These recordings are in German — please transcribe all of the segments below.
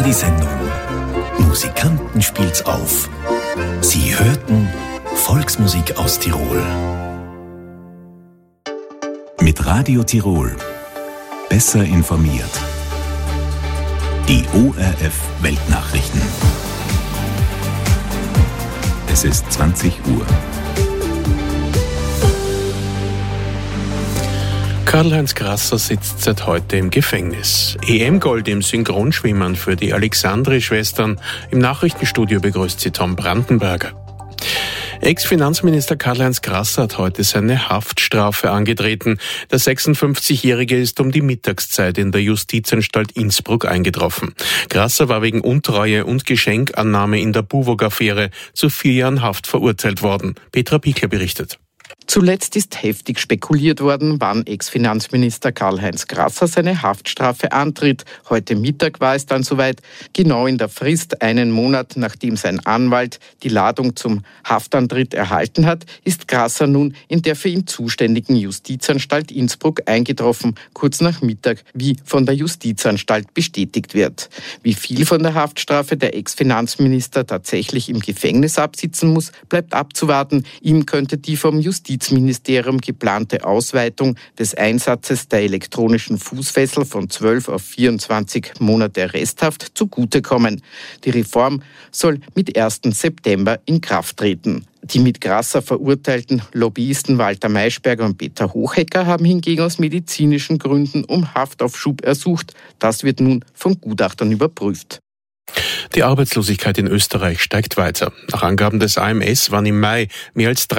die Sendung Musikanten spielt's auf. Sie hörten Volksmusik aus Tirol. Mit Radio Tirol. Besser informiert. Die ORF Weltnachrichten. Es ist 20 Uhr. Karl-Heinz Grasser sitzt seit heute im Gefängnis. EM-Gold im Synchronschwimmen für die Alexandri-Schwestern. Im Nachrichtenstudio begrüßt sie Tom Brandenberger. Ex-Finanzminister Karl-Heinz Grasser hat heute seine Haftstrafe angetreten. Der 56-Jährige ist um die Mittagszeit in der Justizanstalt Innsbruck eingetroffen. Grasser war wegen Untreue und Geschenkannahme in der Buwog-Affäre zu 4 Jahren Haft verurteilt worden. Petra Pichler berichtet. Zuletzt ist heftig spekuliert worden, wann Ex-Finanzminister Karl-Heinz Grasser seine Haftstrafe antritt. Heute Mittag war es dann soweit, genau in der Frist, 1 Monat nachdem sein Anwalt die Ladung zum Haftantritt erhalten hat, ist Grasser nun in der für ihn zuständigen Justizanstalt Innsbruck eingetroffen, kurz nach Mittag, wie von der Justizanstalt bestätigt wird. Wie viel von der Haftstrafe der Ex-Finanzminister tatsächlich im Gefängnis absitzen muss, bleibt abzuwarten. Ihm könnte die vom Justizministerium geplante Ausweitung des Einsatzes der elektronischen Fußfessel von 12 auf 24 Monate Resthaft zugutekommen. Die Reform soll mit 1. September in Kraft treten. Die mit Grasser verurteilten Lobbyisten Walter Maischberger und Peter Hochhecker haben hingegen aus medizinischen Gründen um Haftaufschub ersucht. Das wird nun von Gutachtern überprüft. Die Arbeitslosigkeit in Österreich steigt weiter. Nach Angaben des AMS waren im Mai mehr als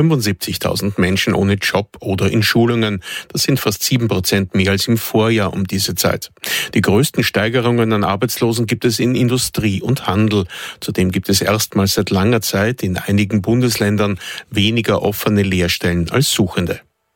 375.000 Menschen ohne Job oder in Schulungen. Das sind fast 7% mehr als im Vorjahr um diese Zeit. Die größten Steigerungen an Arbeitslosen gibt es in Industrie und Handel. Zudem gibt es erstmals seit langer Zeit in einigen Bundesländern weniger offene Lehrstellen als Suchende.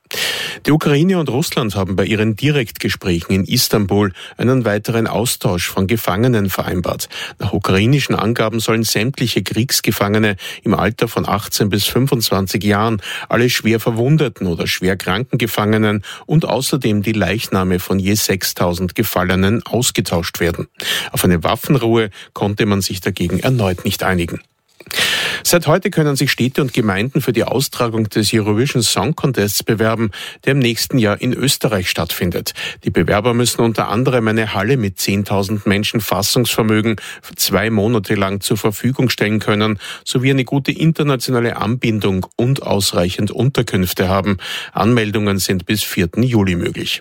Die Ukraine und Russland haben bei ihren Direktgesprächen in Istanbul einen weiteren Austausch von Gefangenen vereinbart. Nach ukrainischen Angaben sollen sämtliche Kriegsgefangene im Alter von 18 bis 25 Jahren, alle schwer verwundeten oder schwer kranken Gefangenen und außerdem die Leichname von je 6.000 Gefallenen ausgetauscht werden. Auf eine Waffenruhe konnte man sich dagegen erneut nicht einigen. Seit heute können sich Städte und Gemeinden für die Austragung des Eurovision Song Contests bewerben, der im nächsten Jahr in Österreich stattfindet. Die Bewerber müssen unter anderem eine Halle mit 10.000 Menschen Fassungsvermögen für 2 Monate lang zur Verfügung stellen können, sowie eine gute internationale Anbindung und ausreichend Unterkünfte haben. Anmeldungen sind bis 4. Juli möglich.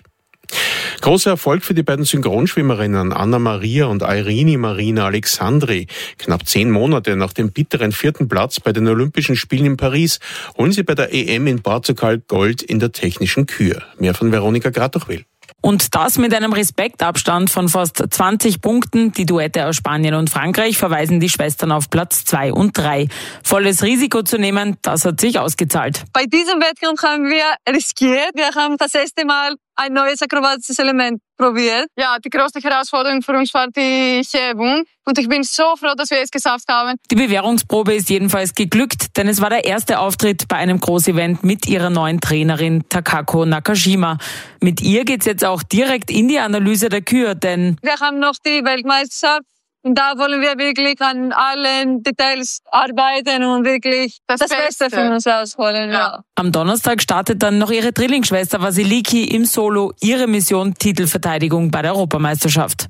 Großer Erfolg für die beiden Synchronschwimmerinnen Anna-Maria und Irene Marina Alexandri. Knapp 10 Monate nach dem bitteren 4. Platz bei den Olympischen Spielen in Paris holen sie bei der EM in Portugal Gold in der technischen Kür. Mehr von Veronika Gratochwil. Und das mit einem Respektabstand von fast 20 Punkten. Die Duette aus Spanien und Frankreich verweisen die Schwestern auf Platz 2 und 3. Volles Risiko zu nehmen, das hat sich ausgezahlt. Bei diesem Wettkampf haben wir riskiert. Wir haben das erste Mal ein neues akrobatisches Element probiert. Ja, die größte Herausforderung für uns war die Hebung. Und ich bin so froh, dass wir es geschafft haben. Die Bewährungsprobe ist jedenfalls geglückt, denn es war der erste Auftritt bei einem Großevent mit ihrer neuen Trainerin Takako Nakajima. Mit ihr geht's jetzt auch direkt in die Analyse der Kür, denn wir haben noch die Weltmeisterschaft. Und da wollen wir wirklich an allen Details arbeiten und wirklich das Beste von uns rausholen. Ja. Am Donnerstag startet dann noch ihre Drillingsschwester Vasiliki im Solo ihre Mission Titelverteidigung bei der Europameisterschaft.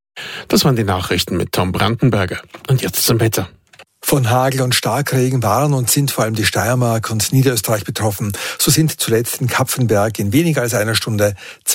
Das waren die Nachrichten mit Tom Brandenberger. Und jetzt zum Wetter. Von Hagel und Starkregen waren und sind vor allem die Steiermark und Niederösterreich betroffen. So sind zuletzt in Kapfenberg in weniger als einer Stunde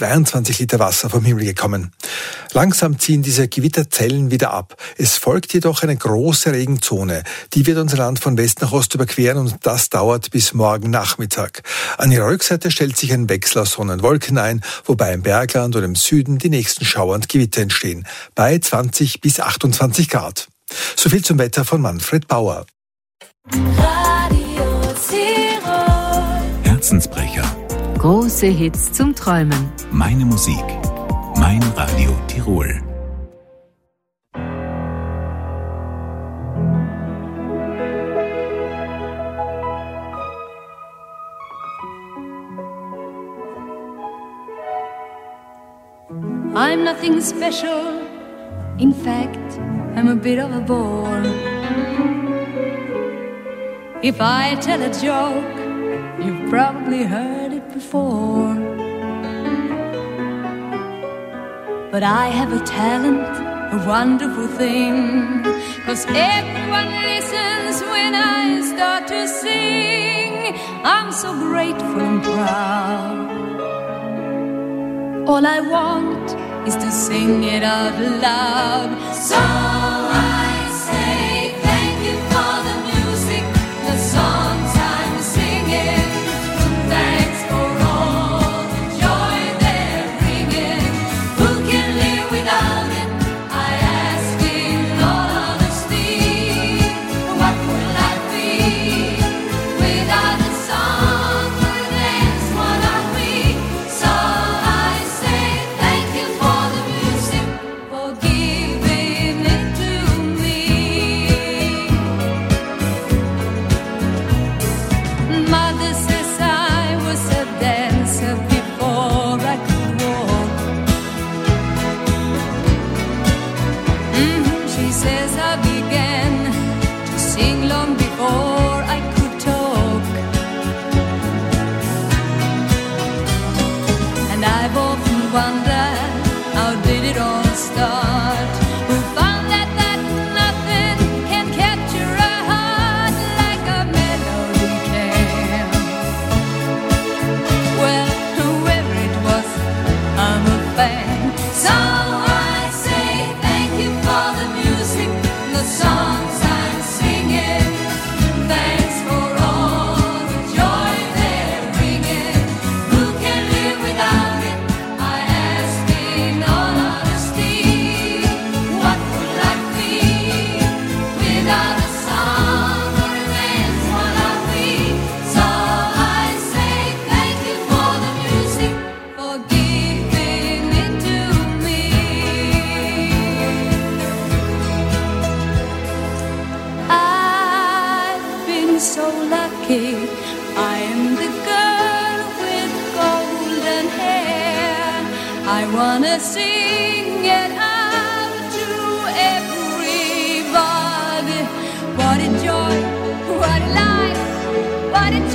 22 Liter Wasser vom Himmel gekommen. Langsam ziehen diese Gewitterzellen wieder ab. Es folgt jedoch eine große Regenzone. Die wird unser Land von West nach Ost überqueren und das dauert bis morgen Nachmittag. An ihrer Rückseite stellt sich ein Wechsel aus Sonne und Wolken ein, wobei im Bergland und im Süden die nächsten Schauer und Gewitter entstehen. Bei 20 bis 28 Grad. So viel zum Wetter von Manfred Bauer. Radio Tirol. Herzensbrecher. Große Hits zum Träumen. Meine Musik. Mein Radio Tirol. I'm nothing special, In fact, I'm a bit of a bore. If I tell a joke, you've probably heard it before. But I have a talent, a wonderful thing, 'cause everyone listens when I start to sing. I'm so grateful and proud. All I want is to sing it out loud. So I say thank you for the music, the songs I'm singing. Thanks for all the joy they're bringing. Who can live without it? I ask in all honesty. What would life be without a song or a dance? What are we? So I say thank you for the music, for giving it to me. Mother says I was a dancer before I could walk. She says I began to sing long before I could talk. And I've often wondered, how did it all start? Who found that nothing can capture a heart like a melody can? Well, whoever it was, I'm a fan. So I say thank you for the music, the songs I'm singing. Thanks for all the joy they're bringing. Who can live without it? I ask in all honesty. What would life be without a song or a dance? What are we? So I say thank you for the music, for giving it to me. I've been so lucky. I am the girl with golden hair. I wanna sing it out to everybody. What a joy, what a life, what a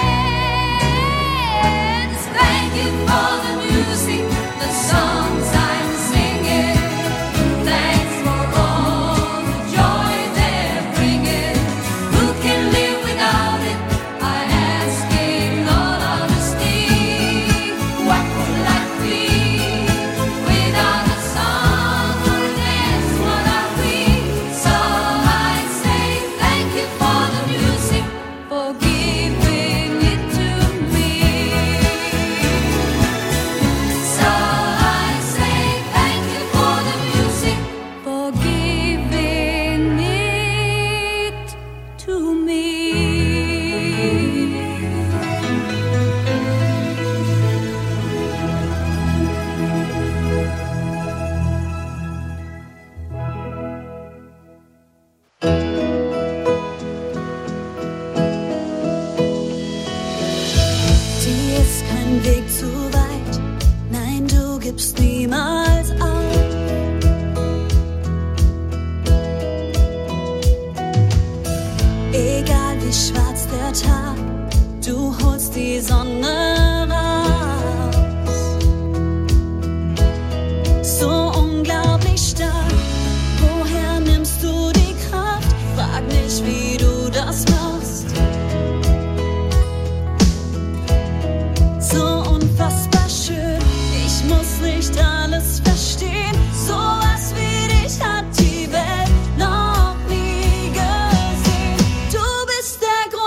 chance. Thank you for the music, the songs I'm singing. Thanks for all the joy they're bringing. Who can live without it? I ask in all honesty. What would life be without a song or a dance? What are we? So I say thank you for the music, for giving it to me. So I say thank you for the music, for giving it to me. Dir ist kein Weg zu weit, nein, du gibst niemals auf. Egal wie schwarz der Tag, du holst die Sonne raus. So unglaublich stark, woher nimmst du die Kraft? Frag nicht, wie du das machst. So unfassbar schön, ich muss nicht alles verstehen. So was wie dich hat die Welt noch nie gesehen. Du bist der Grund.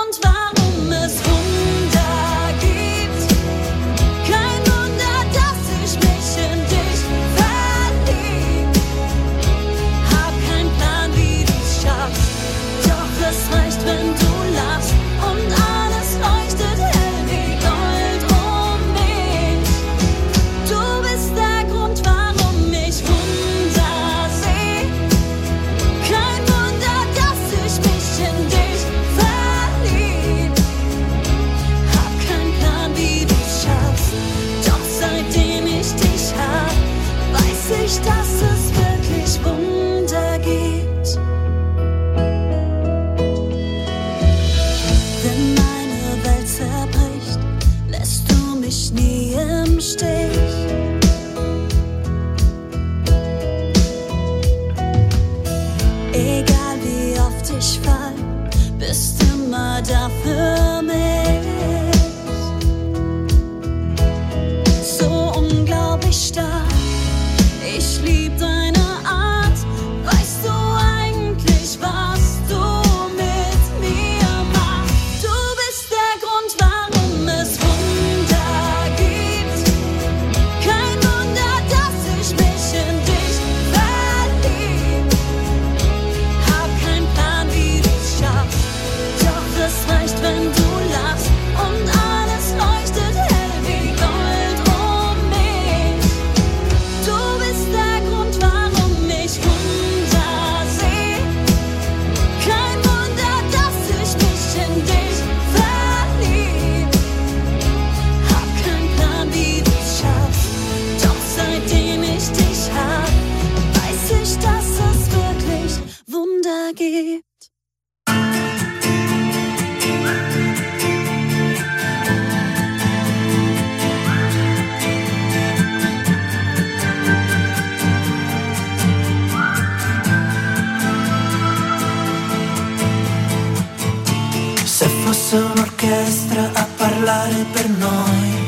fosse un'orchestra a parlare per noi.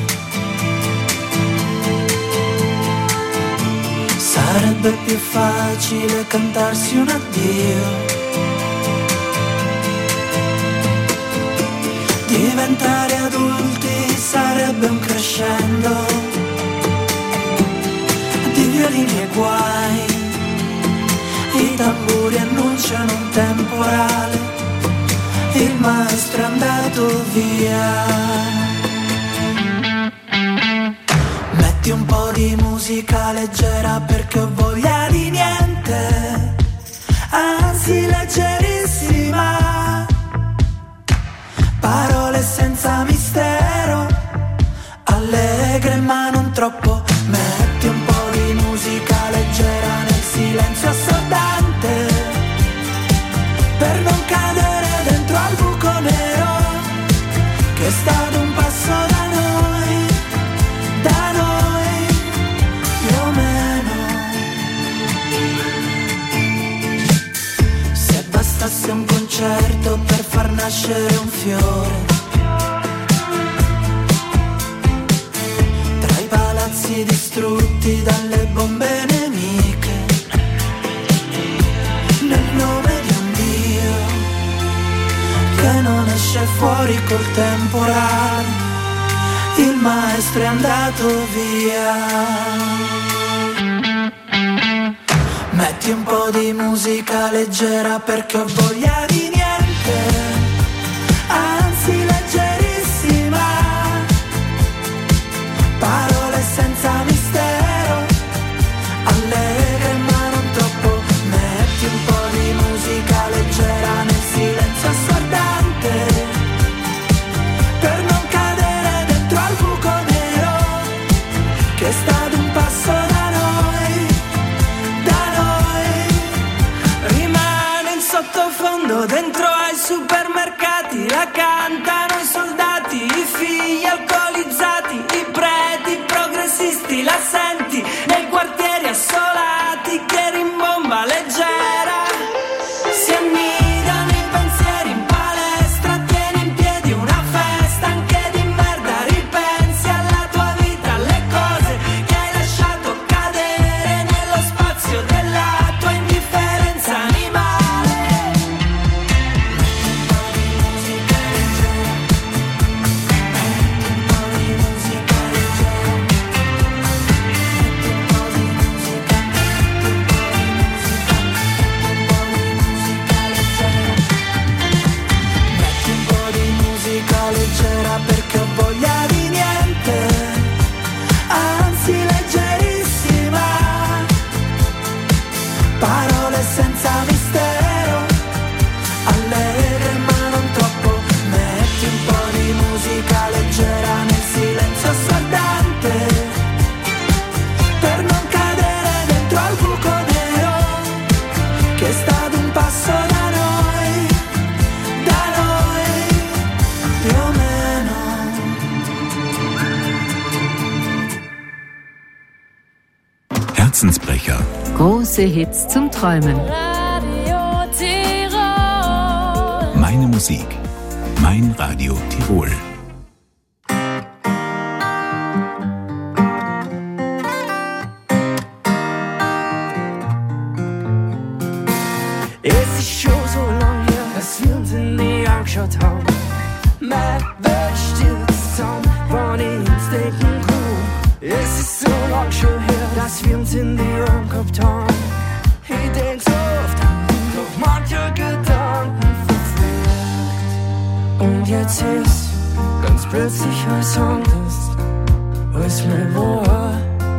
Sarebbe più facile cantarsi un addio. Diventare adulti sarebbe un crescendo di violini e guai. I tamburi annunciano un temporale, il maestro è andato via. Metti un po' di musica leggera perché ho voglia di niente, anzi leggerissima. Parole senza mistero, allegre ma non troppo. Metti un po' di musica leggera nel silenzio assordante, per non cadere dentro al buco nero che sta ad un passo da noi più o meno. Se bastasse un concerto per far nascere un fiore, tra i palazzi distrutti dalle bombe nemiche, nel nome di un Dio che non esce fuori col temporale, il maestro è andato via. Metti un po' di musica leggera perché ho voglia di niente, anzi leggerissima. Parole senza mistero, allegre ma non troppo. Metti un po' di musica leggera nel silenzio assordante, per non cadere dentro al buco nero che sta ad un passo da noi, rimane in sottofondo dentro ai supermercati, la cantano i soldati, i figli alcolizzati, i preti progressisti, la senti nei quartieri assolati che rimbomba leggera, si annidano i pensieri in palestra, tieni in piedi una festa anche di merda, ripensi alla tua vita, alle cose che hai lasciato cadere nello spazio della tua indifferenza animale. Metti un po' di musica leggera perché ho voglia di niente, anzi leggerissima. Parole senza mistero, allegre ma non troppo. Metti un po' di musica leggera nel silenzio assordante, per non cadere dentro al buco nero che sta ad un passo da noi più o meno. Herzensbrecher. Große Hits zum Träumen. Radio Tirol. Meine Musik. Mein Radio Tirol. Es ist schon so lang her, dass wir uns in die Augen geschaut haben. Meine Welt stürzt zusammen, wenn ich ins Denken komm. Es ist so lang schon her, dass wir uns in die Augen gehabt haben. Ich denk so oft an dich, doch manche Gedanken verfliegt. Und jetzt ist ganz plötzlich alles anders, als mir war.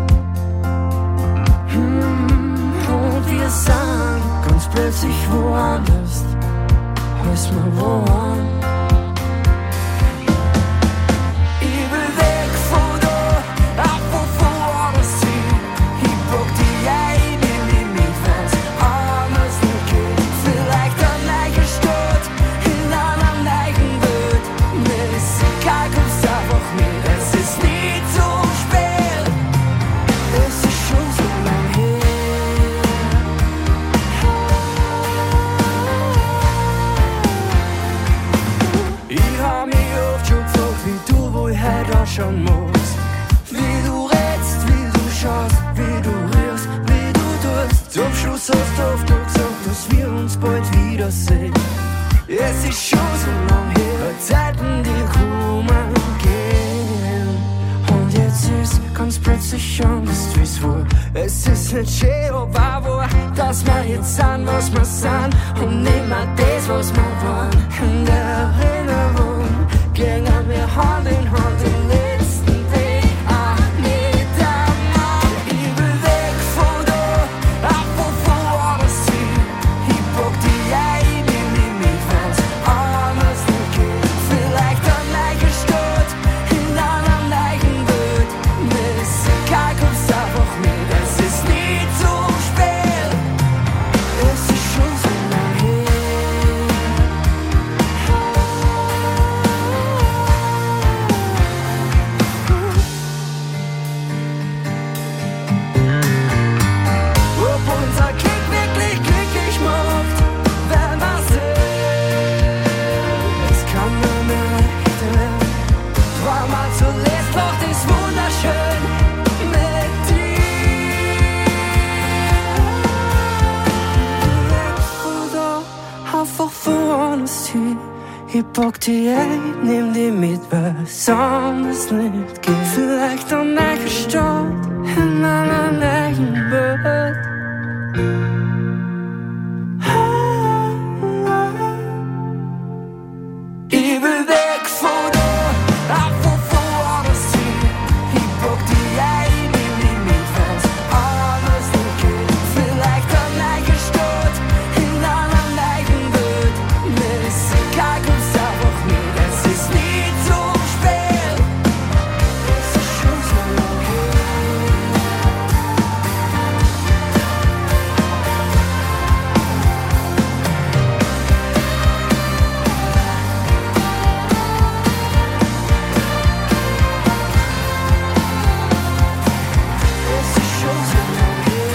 Und wir sind ganz plötzlich woanders, als wir waren. Ich will weg von da, ab woanders hin. Ich pack die ein in mich, wenn's anders nicht geht. Vielleicht eine neue Stadt, in einer neuen Welt. Mir ist egal, kommst einfach mit, es ist nie zu spät. Es ist schon so lang her. ändern musst. Wie du redst, wie du schaust, wie du rührst, wie du tust. Zum Schluss hast du oft noch gesagt, dass wir uns bald wiedersehen. Es ist schon so lang her, Zeiten, die kommen gehen. Und jetzt ist ganz plötzlich anders, wie's war. Es ist nicht schön, aber wahr, dass wir jetzt sind, was wir sind. Und nicht mehr das, was wir waren. In der Erinnerung gingen wir Hand in Hand den letzten Tag. Ach, mit der Mann. Ich will weg von da, ab wo woanders hin. Ich pack die ein, in die mit was anders nicht geht. Vielleicht eine neue Stadt, in einer neuen Welt. Mir ist egal, kommst einfach mit. Es ist nie zu spät. Es ist schon so lang her. Ob unser Kick wirklich glücklich macht, wer weiß es kann nur mehr recht werden. War mal zuletzt noch das wunderschön mit dir. Weg von da, einfach woanders hin. Ich pack die ein, nimm die mit, weil sonst nicht geht. Vielleicht eine neue Stadt, in einer neuen Welt. Ich will weg von da, ab wo woanders hin. Ich pack die ein, nimm die mit, was anders nicht geht. Vielleicht eine neue Stadt, in einer neuen Welt. Mir ist egal, kommst einfach mit. Es ist nie zu spät. Es ist schon so lang her. Es ist schon so lang her.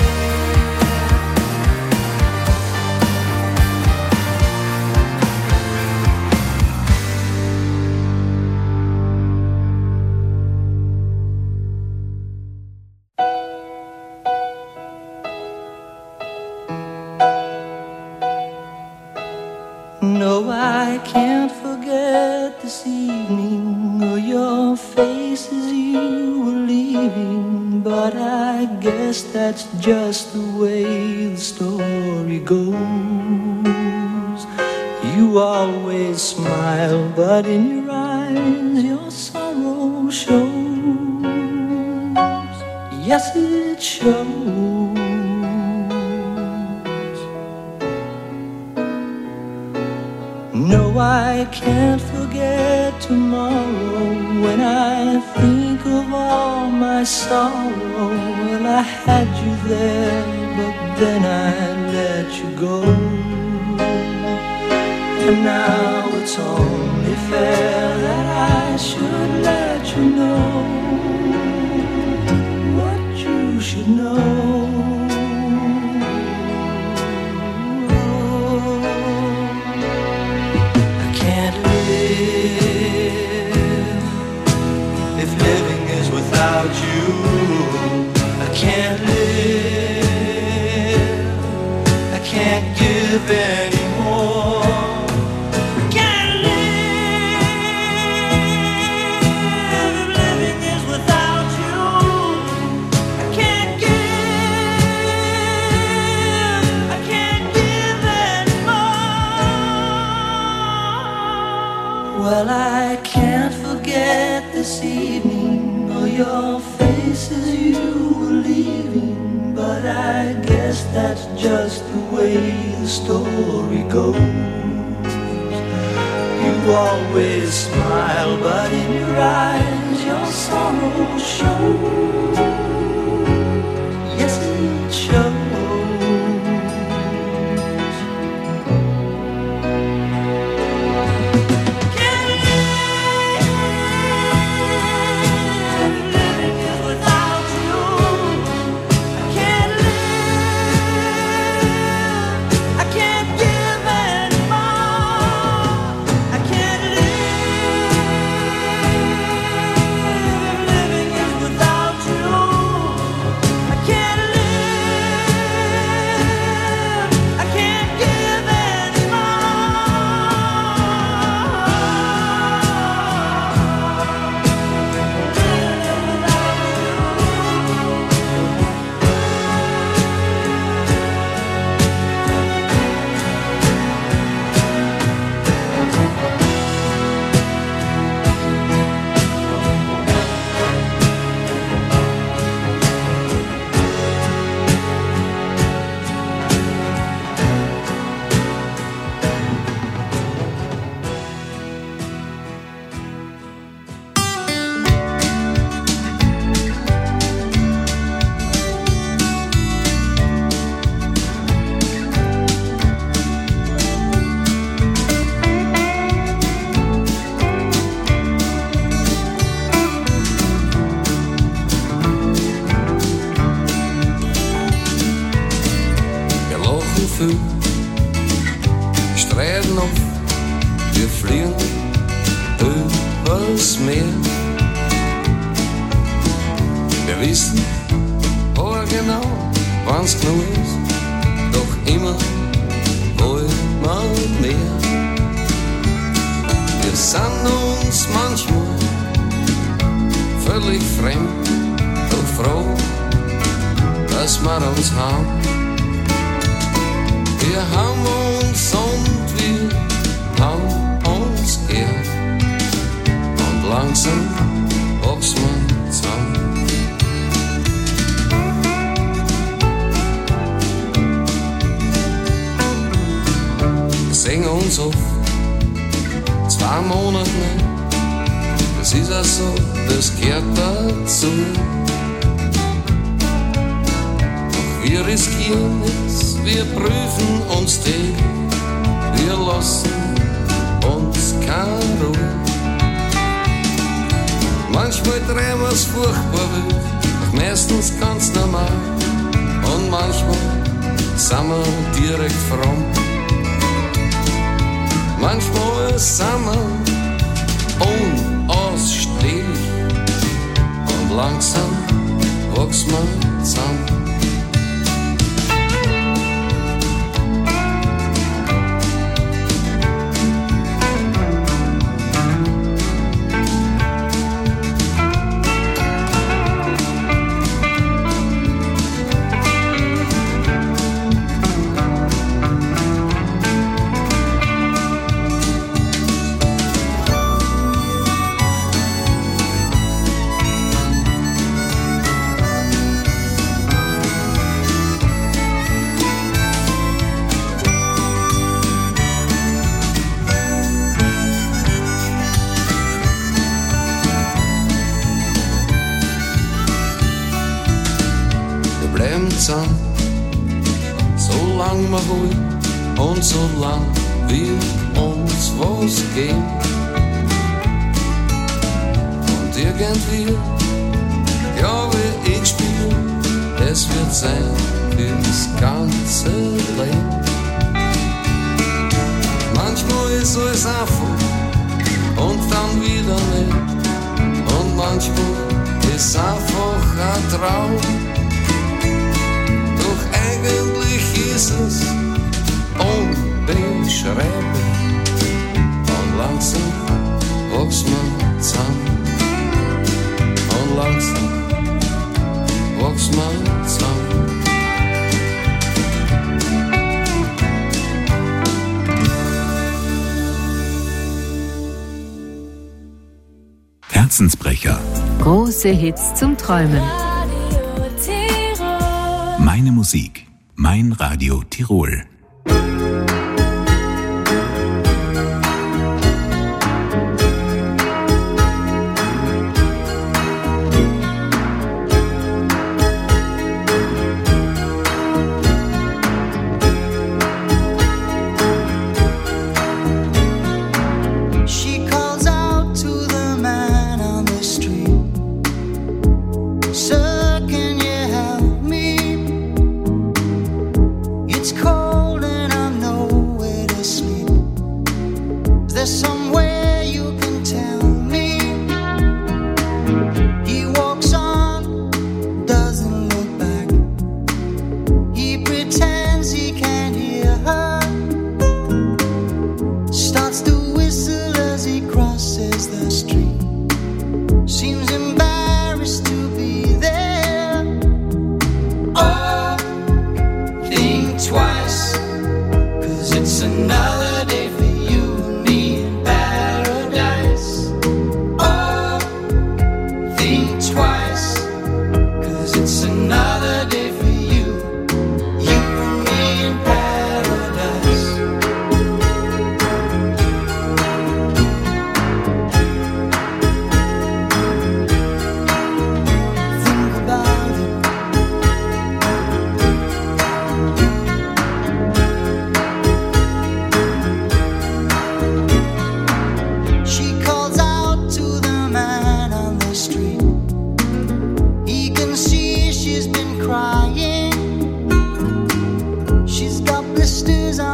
No, I can't forget this evening or your face as you were leaving. But I guess that's just the way the story goes. You always smile, but in your eyes your sorrow shows. Yes, it shows. No, I can't forget tomorrow when I think of all my sorrow. Well, I had you there, but then I let you go. And now it's only fair that I should let you know what you should know. If living is without you, I can't live. I can't give anymore. I can't live. If living is without you, I can't give. I can't give anymore. Well, I can't forget this evening or your face as you were leaving. But I guess that's just the way the story goes. You always smile, but in your eyes your sorrow shows. Yes, it shows. treten auf, wir fliegen übers Meer. Wir wissen genau, wann's genug ist, doch immer wollen wir mehr. Wir sind uns manchmal völlig fremd, doch froh, dass wir uns haben. Wir haben uns und wir haben uns gern und langsam wachsen wir zusammen. Wir sehen uns auf 2 Monate nicht, das ist auch so, das gehört dazu. Wir riskieren nichts, wir prüfen uns täglich, wir lassen uns keine Ruhe. Manchmal drehen wir's furchtbar wild, doch meistens ganz normal. Und manchmal sind wir direkt fromm. Manchmal sind wir unausstehlich und langsam wachsen wir zusammen. Solange wir wollen und solange wir uns was geben. Und irgendwie, glaube ich, spielen, es wird sein fürs ganze Leben. Manchmal ist alles einfach und dann wieder nicht. Und manchmal ist einfach ein Traum. Eigentlich ist es unbeschreiblich und langsam wachsen wir zusammen. Und langsam wachsen wir zusammen. Herzensbrecher. Große Hits zum Träumen. Meine Musik, mein Radio Tirol.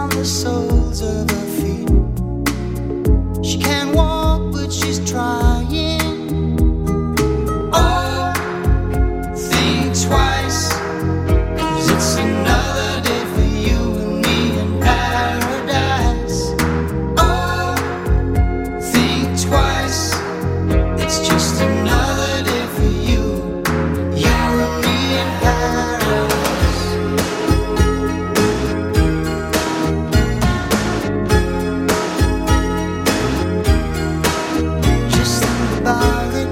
on the soles of her feet. She can't walk, but she's trying. Oh, think twice, 'cause it's another day for you and me in paradise. Oh, think twice, it's just another day for you, you and me in paradise. Just think about it.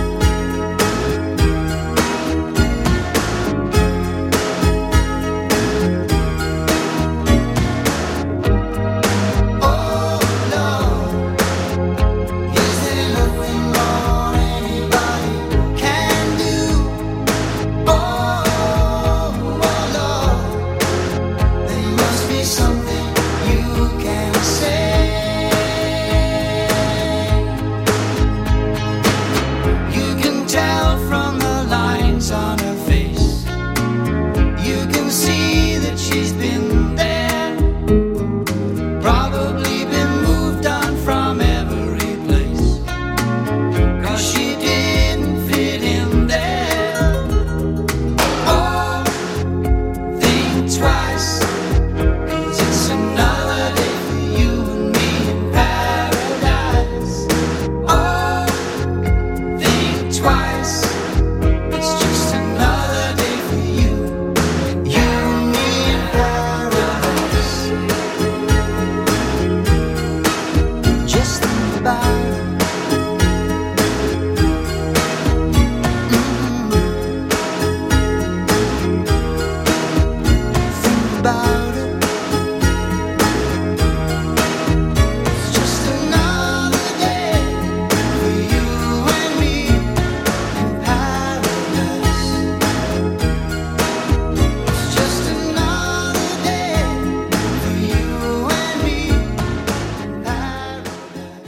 Oh Lord, is there nothing more anybody can do? Oh Lord, there must be something you can say. You can tell from the lines on her face. You can see that she's been there, probably been moved on from every place, 'cause she didn't fit in there. Oh, think twice, 'cause it's another day for you and me in paradise. Oh, think twice, it's just another day for you, you and me in paradise. Just think about it. Think about it. It's just another day for you and me in paradise. It's just another day for you and me in paradise.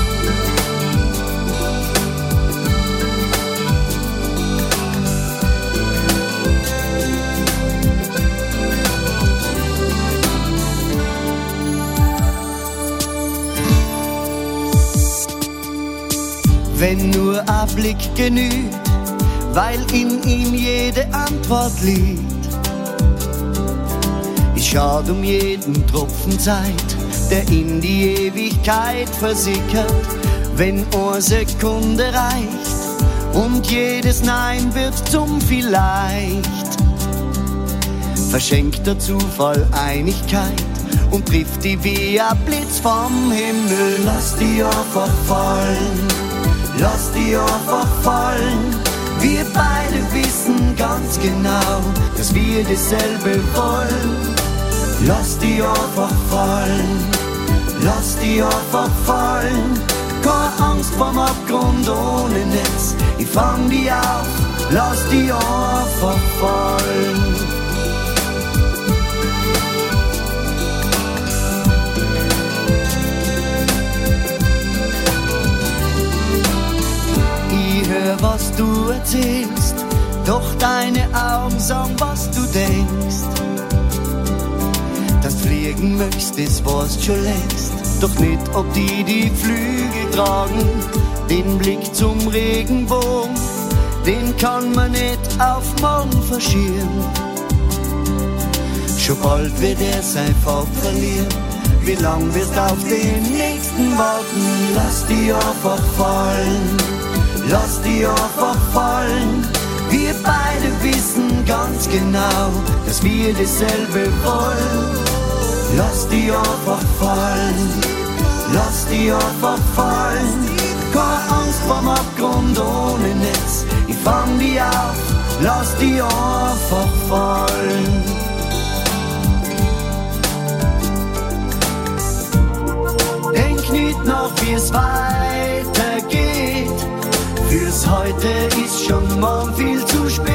Wenn nur ein Blick genügt, weil in ihm jede Antwort liegt. Ich schaut jeden Tropfen Zeit, der in die Ewigkeit versickert, wenn eine Sekunde reicht und jedes Nein wird zum Vielleicht. Verschenkt der Zufall Einigkeit und trifft die wie ein Blitz vom Himmel. Lass die einfach fallen, lass die einfach fallen. Wir beide wissen ganz genau, dass wir dasselbe wollen. Lass die einfach fallen, lass die einfach fallen. Keine Angst vorm Abgrund ohne Netz, ich fang die auf, lass die einfach fallen. Ich hör, was du erzählst, doch deine Augen sagen, was du denkst. Dass fliegen möchtest, das weißt schon längst, doch nicht, ob die Flügel tragen. Den Blick zum Regenbogen, den kann man nicht auf morgen verschieben. Schon bald wird er sein Farb verlieren. Wie lang wirst du auf den nächsten warten? Lass die einfach fallen, lass die einfach fallen. Wir beide wissen ganz genau, dass wir dasselbe wollen. Lass die einfach fallen, lass die einfach fallen. Keine Angst vorm Abgrund ohne Netz, ich fang die auf, lass die einfach fallen. Denk nicht noch, wie es weitergeht, fürs Heute ist schon morgen viel zu spät.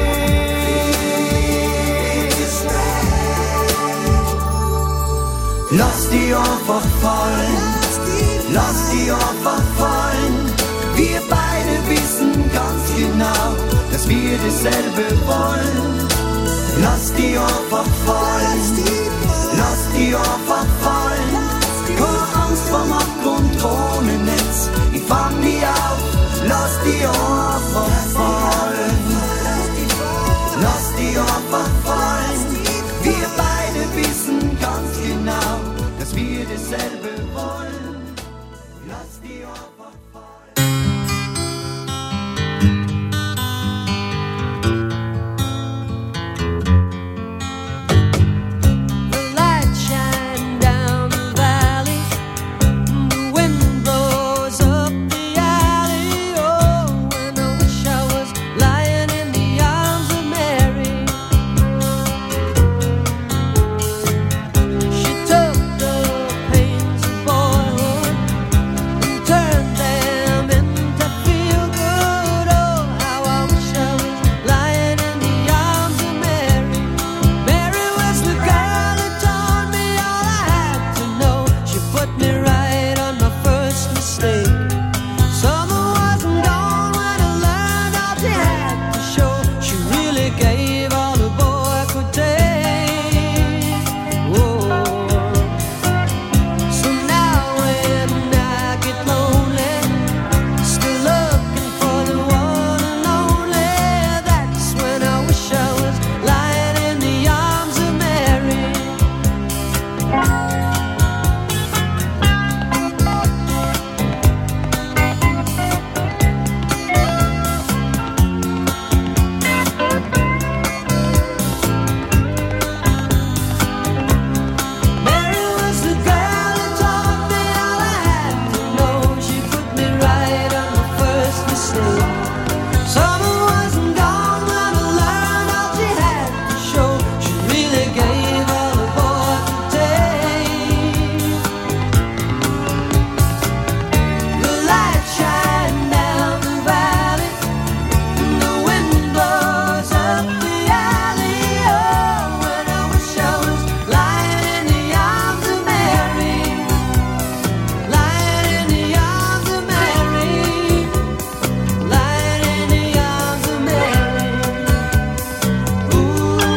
Lass die einfach fallen, lass die einfach fallen. Wir beide wissen ganz genau, dass wir dasselbe wollen. Lass die einfach fallen, lass die einfach fallen. Keine Angst vorm Abgrund ohne Netz, ich fang die auf, lass die einfach fallen. Lass die einfach fallen. Wir beide wissen ganz genau, dass wir dasselbe wollen. Lass die einfach fallen. The light shine down the valley, the wind blows up the alley. Oh, and I wish I was lying in the arms of Mary. She took the pains of boyhood and turned them into feel good. Oh, how I wish I was lying in the arms of Mary. Mary was the girl who taught me all I had to know. She put me right on my first mistake. Summer wasn't gone when I learned all she had to show. She really gave all a boy could take. Whoa. So now when I get lonely, still looking for the one and only, that's when I wish I was lying in the arms of Mary. Mary was the girl who taught me all I had to know. She put me right on my first mistake. Summer wasn't gone when I learned all she had to show. She really gave all a boy could take. The light shine down the valley, and the wind blows up the alley. Oh, and I wish I was lying in the arms of Mary, lying in the arms of Mary, lying in the arms of Mary. Ooh.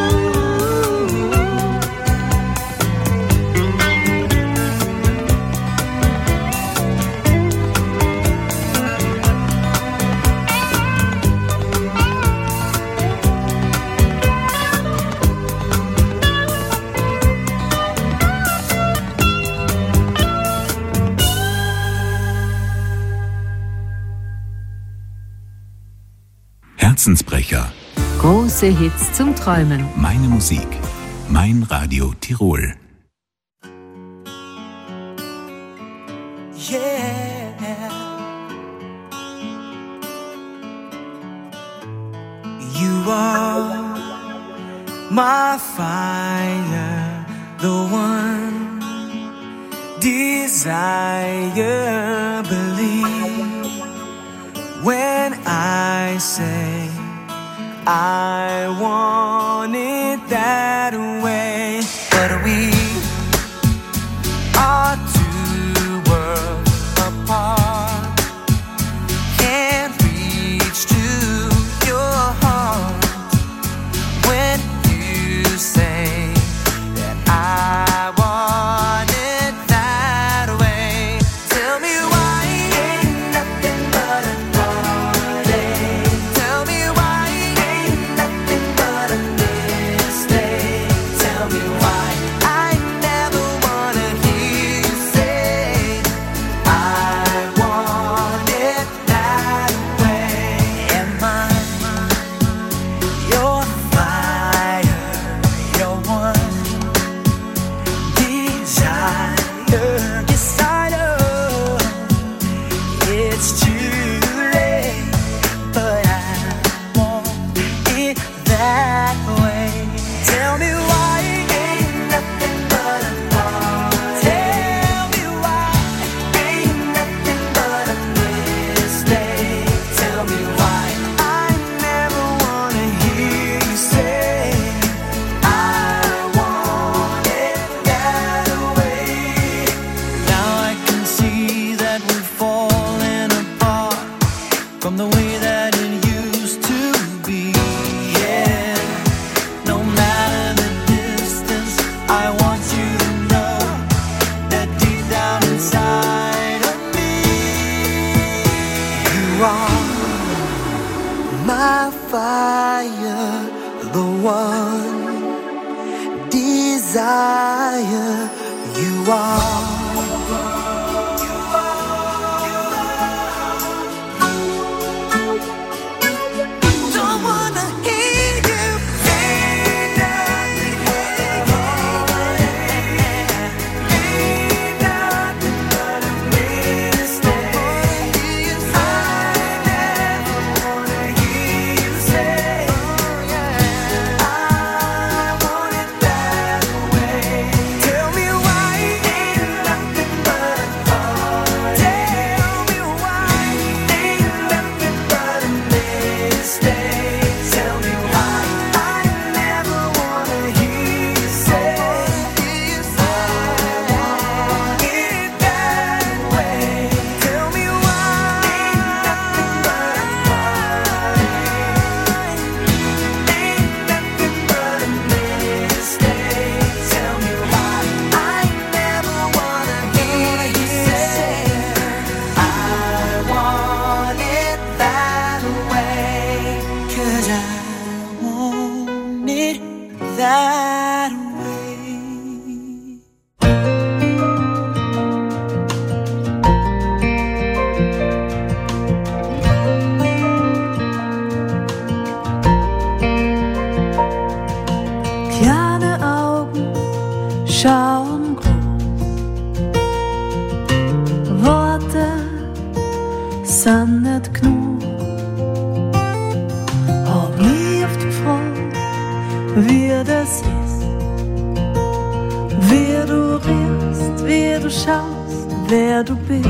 Herzensbrecher. Große Hits zum Träumen. Meine Musik. Mein Radio Tirol. Yeah, you are my fire, the one desire. Believe when I say I want it that way. But we are two worlds apart. Can't reach to your heart when you say that I want it that way. Tell me why ain't nothing but a heartache. Tell me why ain't nothing but a sind nicht genug. Hab mich oft gefragt, wie das ist, wie du riechst, wie du schaust, wer du bist.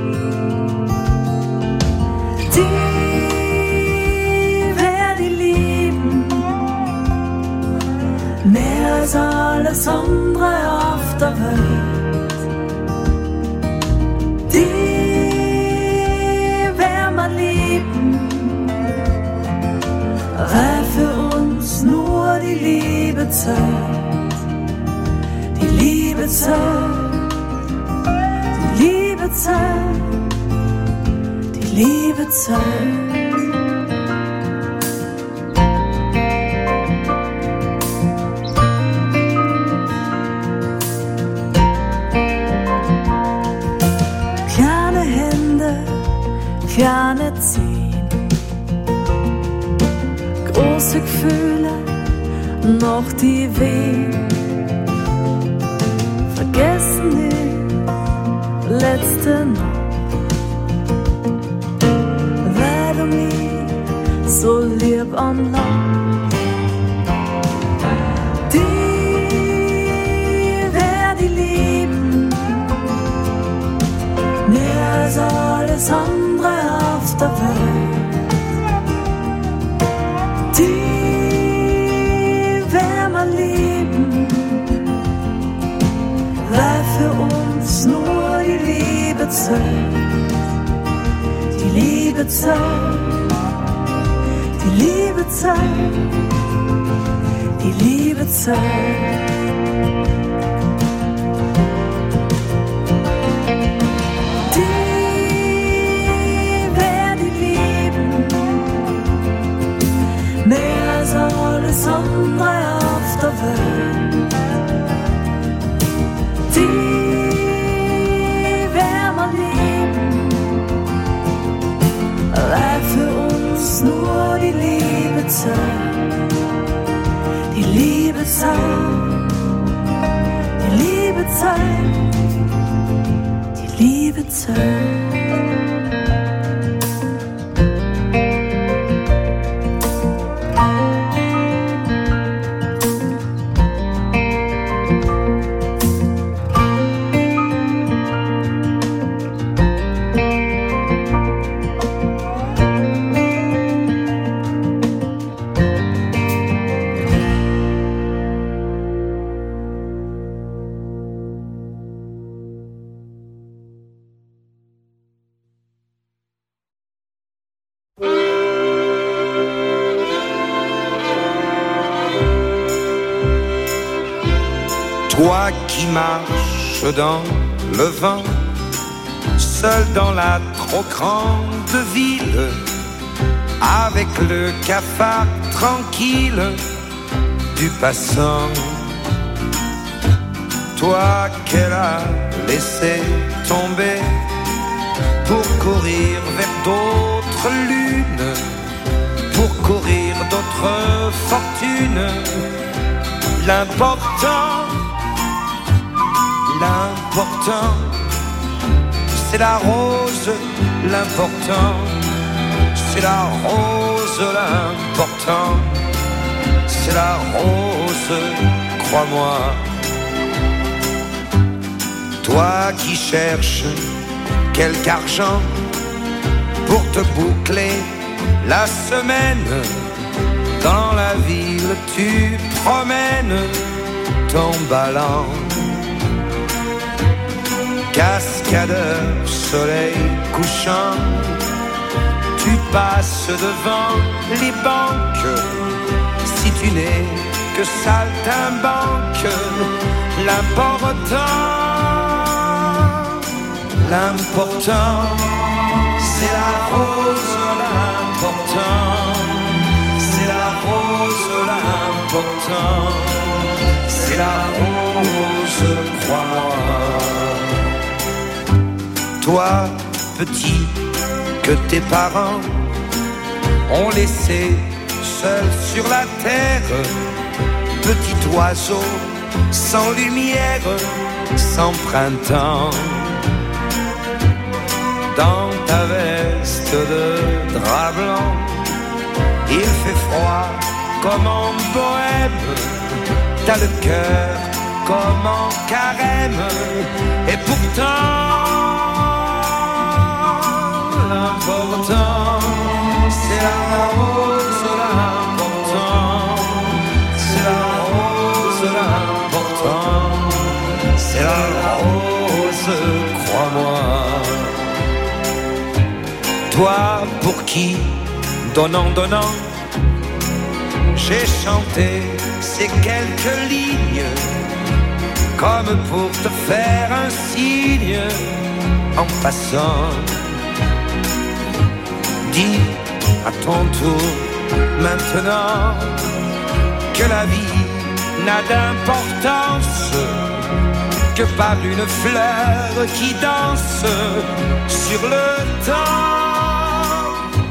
Die werde ich lieben, mehr als alles andere auf der Welt. Die werden wir lieben, weil für uns nur die Liebe zählt. Die Liebe zählt, die Liebe zählt, die Liebe zählt. Kleine Hände, kleine Zehen, große Gefühle, noch die Wehen. Vergessen nicht, letzte Nacht, weil du mich so lieb anlachst. Die werd ich lieben, mehr als alles andere auf der Welt. Die werden wir lieben, weil für uns nur die Liebe zählt. Die Liebe zählt, die Liebe zählt, die Liebe zählt. Die werd ich lieben, mehr als alles andere auf der Welt. Die werden wir lieben, weil für uns nur die Liebe zählt. Die Liebe zählt, die Liebe zählt, die Liebe zählt. Toi qui marches dans le vent, seul dans la trop grande ville, avec le cafard tranquille du passant. Toi qu'elle a laissé tomber pour courir vers d'autres lunes, pour courir d'autres fortunes. L'important, c'est la rose. L'important, c'est la rose. L'important, c'est la rose, crois-moi. Toi qui cherches quelque argent pour te boucler la semaine, dans la ville tu promènes ton ballon. Cascadeur, soleil couchant, tu passes devant les banques. Si tu n'es que saltimbanque, l'important, c'est la rose. L'important, c'est la rose. L'important, c'est la rose, crois-moi. Toi, petit, que tes parents ont laissé seul sur la terre, petit oiseau sans lumière, sans printemps. dans ta veste de drap blanc. Il fait froid comme en bohème, t'as le cœur comme en carême, et pourtant l'important c'est la rose, l'important c'est la rose, l'important c'est la rose, crois-moi. Toi pour qui, donnant, donnant, j'ai chanté ces quelques lignes, comme pour te faire un signe en passant. Dis à ton tour maintenant que la vie n'a d'importance que par une fleur qui danse sur le temps.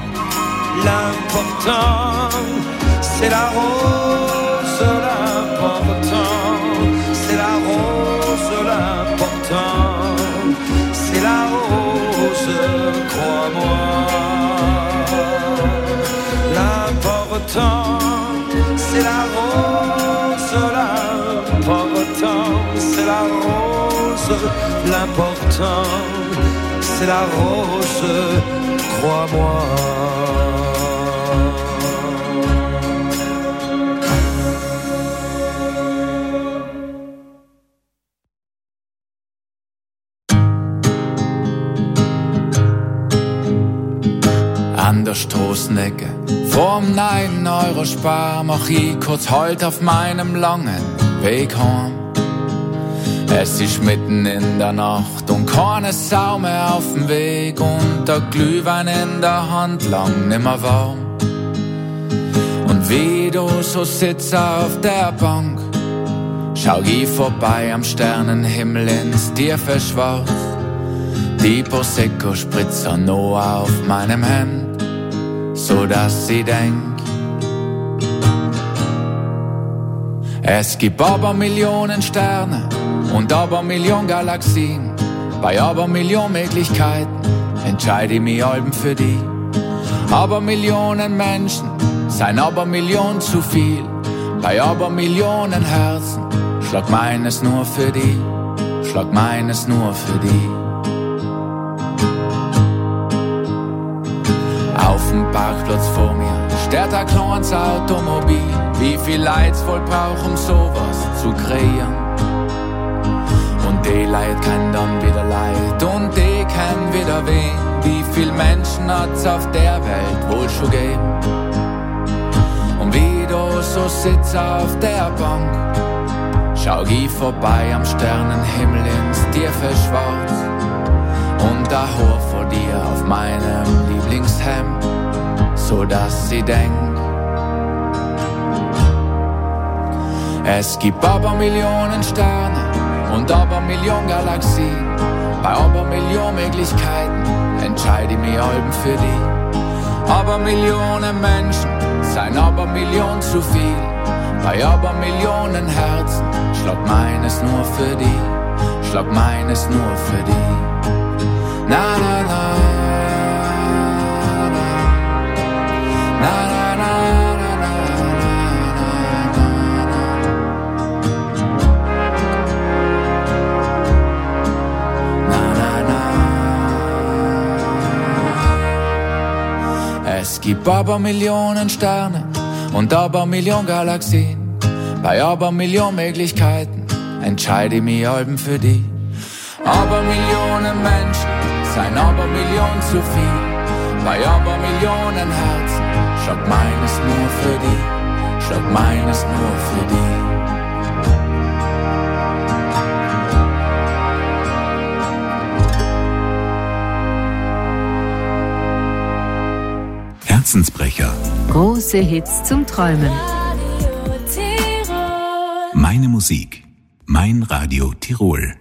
L'important c'est la rose, l'important c'est la rose, l'important c'est la rose, crois-moi. L'important c'est la rose, l'important c'est la rose, l'important c'est la rose, crois-moi. An der Straßenecke vorm 9 € Spar mach ich kurz Halt auf meinem langen Weg heim. Es ist mitten in der Nacht und keine Sau mehr auf dem Weg und der Glühwein in der Hand lang nimmer warm. Und wie du so sitzt auf der Bank, schau ich vorbei am Sternenhimmel ins tiefe Schwarz. Die Prosecco-Spritzer noch auf meinem Hemd, so dass ich denk, es gibt aber Millionen Sterne und aber Millionen Galaxien. Bei aber Millionen Möglichkeiten entscheide ich mich halben für die. Aber Millionen Menschen seien aber Millionen zu viel. Bei aber Millionen Herzen schlag meines nur für die, schlag meines nur für die. Auf dem Parkplatz vor mir steht ein kleines Automobil. Wie viel Leid's wohl braucht, um sowas zu kreieren? Und die Leid kennen dann wieder Leid und die kennen wieder wen. Wie viel Menschen hat's auf der Welt wohl schon gegeben? Und wie du so sitzt auf der Bank, schau ich vorbei am Sternenhimmel ins tiefe Schwarz. Und da hoch vor dir auf meinem Lieblingshemd, so dass ich denk, es gibt aber Millionen Sterne und aber Millionen Galaxien. Bei aber Millionen Möglichkeiten entscheide ich mich halben für die. Aber Millionen Menschen seien aber Millionen zu viel. Bei aber Millionen Herzen schlag meines nur für die, schlag meines nur für die. Na na na, na na na, na na na, na na na. Es gibt aber Millionen Sterne und aber Millionen Galaxien. Bei aber Millionen Möglichkeiten entscheide ich mich halben für die. Aber Millionen Menschen seien aber Millionen zu viel. Bei aber Millionen Herzen schlag meines nur für die, schlag meines nur für die. Herzensbrecher. Große Hits zum Träumen. Meine Musik. Mein Radio Tirol.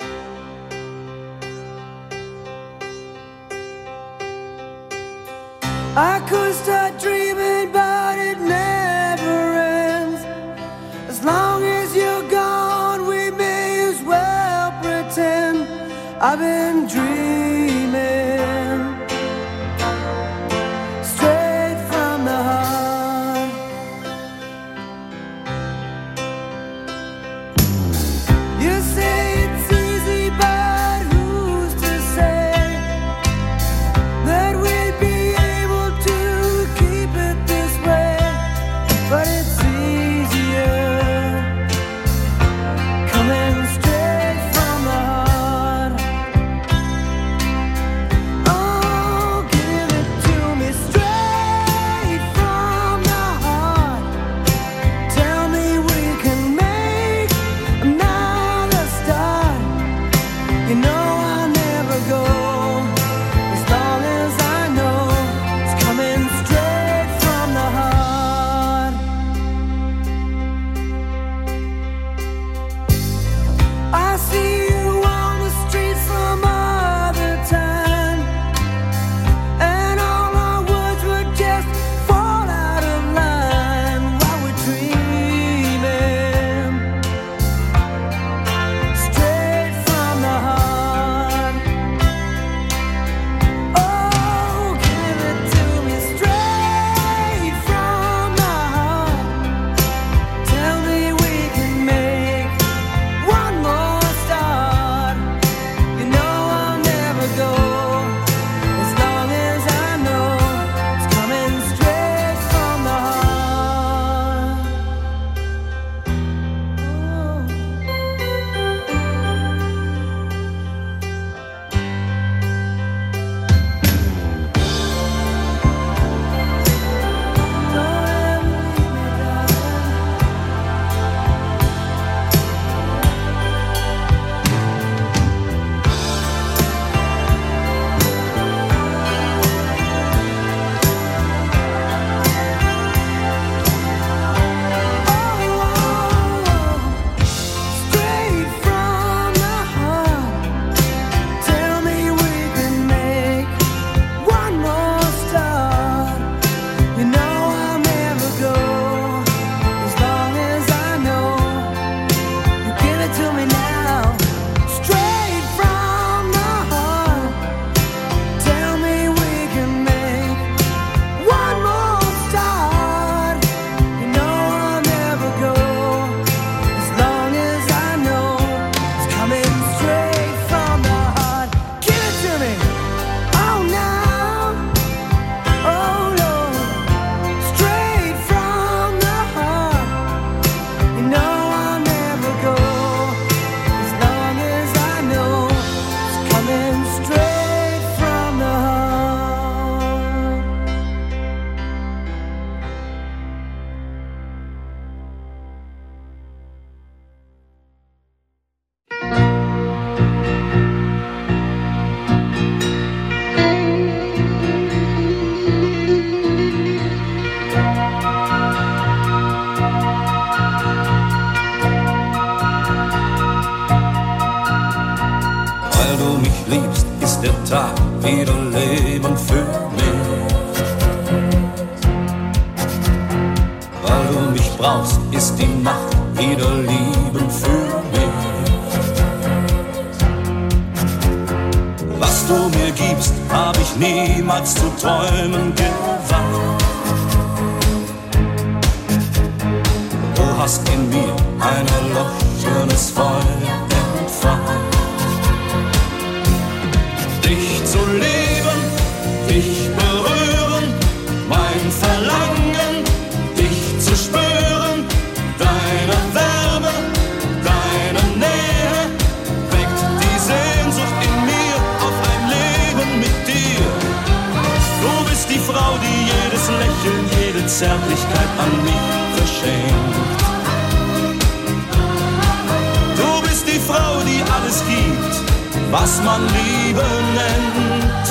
I could start dreaming, but it never ends. As long as you're gone, we may as well pretend I've been dreaming. You know I'll never go as long as I know it's coming straight from the heart. I see you on the street some other time, and all our words would just fall out of line while we're dreaming straight from the heart. Oh, give it to me straight from the heart. Tell me we can make one more start. You know I'll never go as long as I know it's coming straight from the heart. Straight from the heart. Tell me we can make one more start. You know I'll never go as long as I know you give it to me now. Straight from the heart. Tell me we can make one more start. You know I'll never go as long as I know it's coming straight from the heart. Give it to me. Oh, now. Oh, Lord. Straight from the heart. You know I'll never go as long as I know it's coming straight from the heart. Weil du mich liebst, ist der Tag wieder Leben für mich. Weil du mich brauchst, ist die Nacht wieder Lieben für mich. Was du mir gibst, hab ich niemals zu träumen gewagt. Du hast in mir ein erloschenes Feuer entfacht. Dich zu lieben, dich berühren, mein Verlangen, dich zu spüren, deine Wärme, deine Nähe, weckt die Sehnsucht in mir auf ein Leben mit dir. Du bist die Frau, die jedes Lächeln, jede Zärtlichkeit an mich verschenkt. Du bist die Frau, die alles gibt, was man Liebe nennt.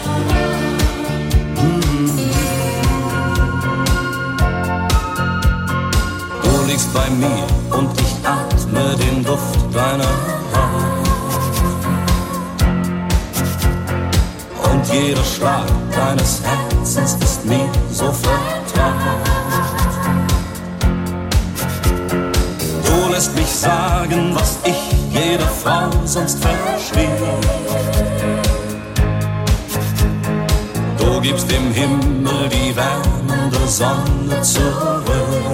Du liegst bei mir und ich atme den Duft deiner Haut. Und jeder Schlag deines Herzens ist mir so vertraut. Du lässt mich sagen, was ich jeder Frau sonst versteht. Du gibst dem Himmel die wärmende Sonne zurück.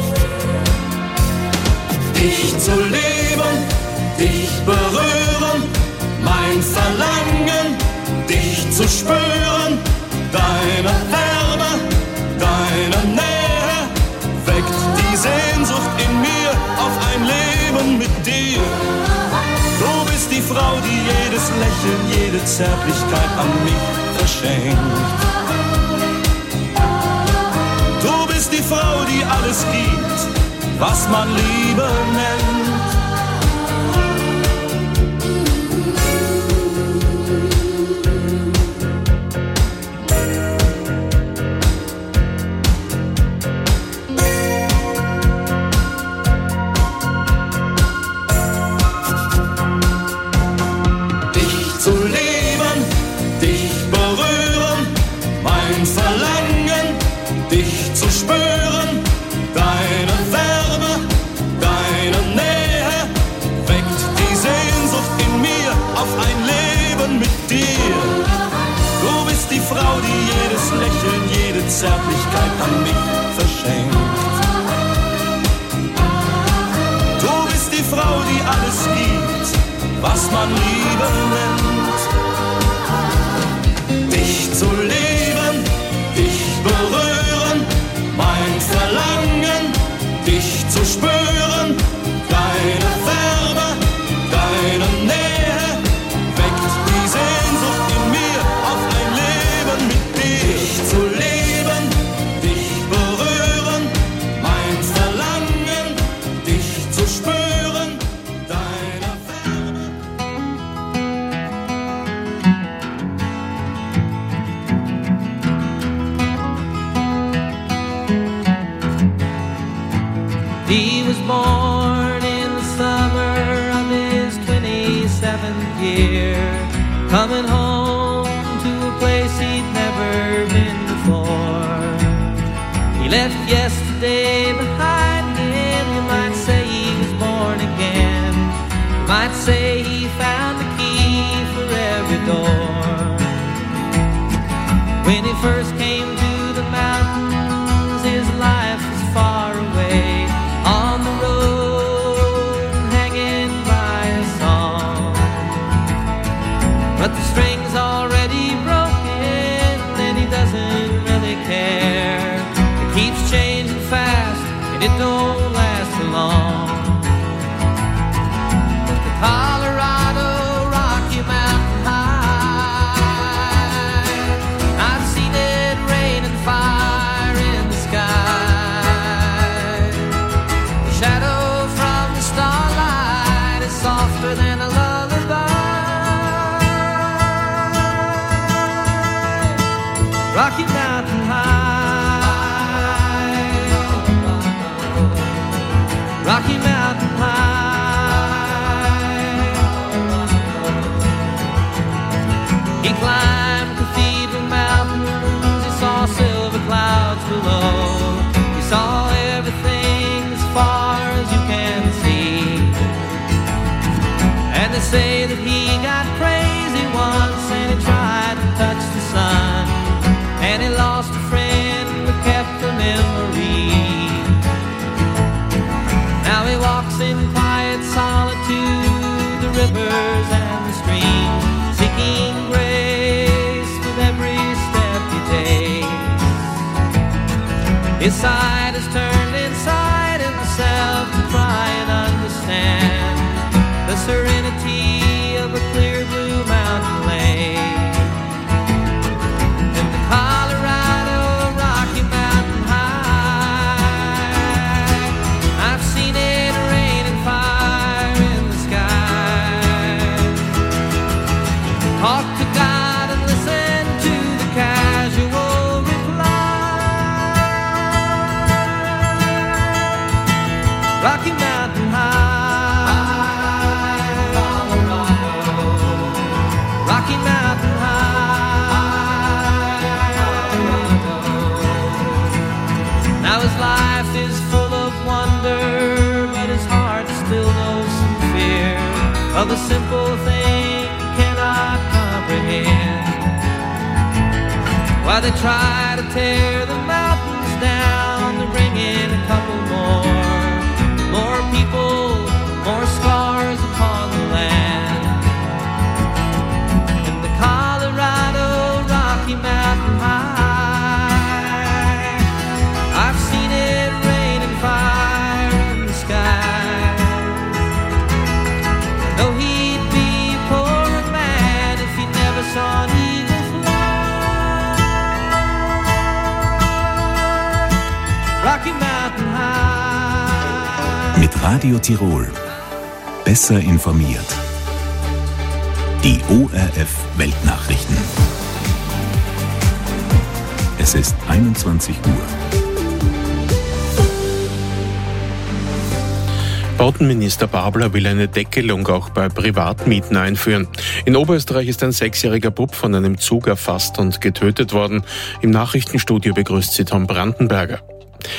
Dich zu lieben, dich berühren, mein Verlangen, dich zu spüren, deine Wärme, deine Nähe, weckt die Sehnsucht in mir auf ein Leben mit dir. Du bist die Frau, die jedes Lächeln, jede Zärtlichkeit an mich verschenkt. Du bist die Frau, die alles gibt, was man Liebe nennt. Zärtlichkeit an mich verschenkt. Du bist die Frau, die alles gibt, was man Liebe nennt. Dich zu leben, dich berühren, mein Verlangen, dich zu spüren, deine Wärme, deine Nähe, weckt die Sehnsucht in mir auf ein Leben mit dir. Dich zu leben, dich berühren, mein Verlangen, dich zu spüren, deine Wärme. He was born in the summer of his 27th year, coming home to a place he'd never been before. He left yesterday behind him. You might say he was born again. You might say he found the key for every door. When he first came to the mountains, his life was far away, on the road, hanging by a song. But the string's already broken, and he doesn't really care. It keeps changing fast, and it don't last for long. But the Colorado Rocky Mountain High, I've seen it rain and fire in the sky. The shadow from the starlight is softer than a lullaby. Rocky Mountain High, Rocky Mountain High. He climbed Cathedral Mountains, he saw silver clouds below. He saw everything as far as you can see. And they say that he got crazy once, and he tried to touch the sun, and he lost a friend but kept a memory. Now he walks in quiet solitude, the rivers and the streams, seeking grace with every step he takes. His side is turned inside himself to try and understand the serenity of a clear blue mountain lake. And the Colorado Rocky Mountain High, I've seen it rain and fire in the sky. Talk to God and listen to the casual reply. Rocky Mountain High, Colorado, Rocky Mountain High. Now his life is full of wonder, but his heart still knows some fear of the simple thing he cannot comprehend. While they try to tear the mountains down, they bring in a couple more people, more scars upon the land. In the Colorado Rocky Mountain High, I've seen it rain and fire in the sky. I know he'd be poor and mad if he never saw an eagle fly. Rocky Mountain High. Mit Radio Tirol. Besser informiert. Die ORF Weltnachrichten. Es ist 21 Uhr. Bautenminister Babler will eine Deckelung auch bei Privatmieten einführen. In Oberösterreich ist ein 6-jähriger Bub von einem Zug erfasst und getötet worden. Im Nachrichtenstudio begrüßt sie Tom Brandenberger.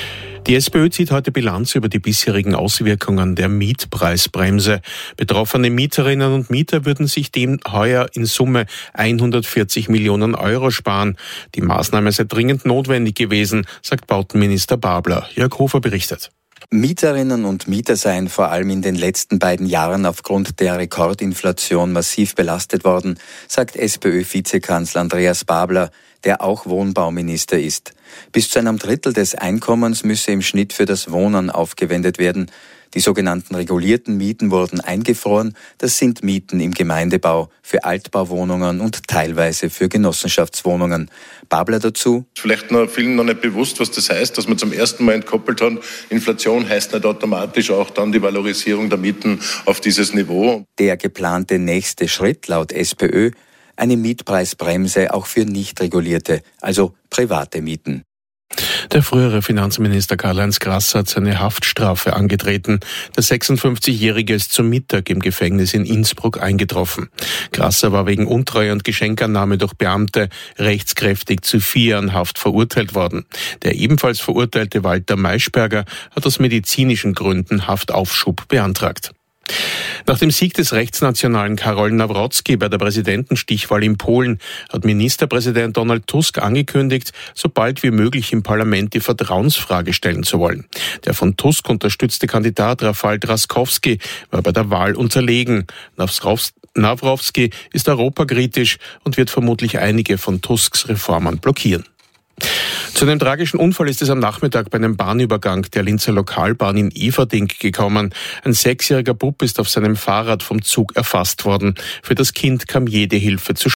Die SPÖ zieht heute Bilanz über die bisherigen Auswirkungen der Mietpreisbremse. Betroffene Mieterinnen und Mieter würden sich dem heuer in Summe 140 Millionen Euro sparen. Die Maßnahme sei dringend notwendig gewesen, sagt Bautenminister Babler. Jörg Hofer berichtet. Mieterinnen und Mieter seien vor allem in den letzten beiden Jahren aufgrund der Rekordinflation massiv belastet worden, sagt SPÖ-Vizekanzler Andreas Babler, der auch Wohnbauminister ist. Bis zu einem Drittel des Einkommens müsse im Schnitt für das Wohnen aufgewendet werden. Die sogenannten regulierten Mieten wurden eingefroren. Das sind Mieten im Gemeindebau, für Altbauwohnungen und teilweise für Genossenschaftswohnungen. Babler dazu: Vielleicht noch vielen noch nicht bewusst, was das heißt, dass wir zum ersten Mal entkoppelt haben. Inflation heißt nicht automatisch auch dann die Valorisierung der Mieten auf dieses Niveau. Der geplante nächste Schritt laut SPÖ: eine Mietpreisbremse auch für nicht regulierte, also private Mieten. Der frühere Finanzminister Karl-Heinz Grasser hat seine Haftstrafe angetreten. Der 56-Jährige ist zum Mittag im Gefängnis in Innsbruck eingetroffen. Grasser war wegen Untreue und Geschenkannahme durch Beamte rechtskräftig zu 4 Jahren Haft verurteilt worden. Der ebenfalls verurteilte Walter Maischberger hat aus medizinischen Gründen Haftaufschub beantragt. Nach dem Sieg des Rechtsnationalen Karol Nawrocki bei der Präsidentenstichwahl in Polen hat Ministerpräsident Donald Tusk angekündigt, so bald wie möglich im Parlament die Vertrauensfrage stellen zu wollen. Der von Tusk unterstützte Kandidat Rafał Trzaskowski war bei der Wahl unterlegen. Nawrocki ist europakritisch und wird vermutlich einige von Tusks Reformen blockieren. Zu einem tragischen Unfall ist es am Nachmittag bei einem Bahnübergang der Linzer Lokalbahn in Everding gekommen. Ein 6-jähriger Bub ist auf seinem Fahrrad vom Zug erfasst worden. Für das Kind kam jede Hilfe zu